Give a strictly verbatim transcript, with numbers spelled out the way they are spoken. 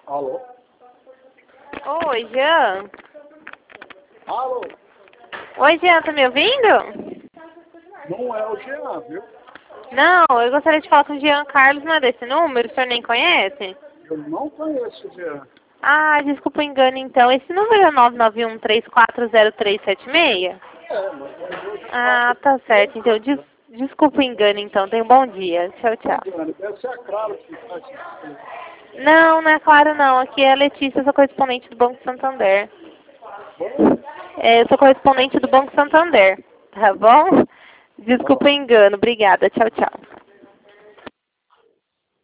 Alô? Oi, Jean. Alô? Oi, Jean, tá me ouvindo? Não é o Jean, viu? Não, eu gostaria de falar com o Jean Carlos, não é desse número? O senhor nem conhece? Eu não conheço o Jean. Ah, desculpa o engano então. Esse número é nove nove um, três quatro zero três sete seis? É, mas eu já Ah, faço tá certo. Então, des desculpa o engano então. Tenha um bom dia. Tchau, tchau. engano. Deve ser a Clara que faz isso. Não, não é claro não. Aqui é a Letícia, eu sou correspondente do Banco Santander. É, eu sou correspondente do Banco Santander. Tá bom? Desculpa o engano. Obrigada. Tchau, tchau.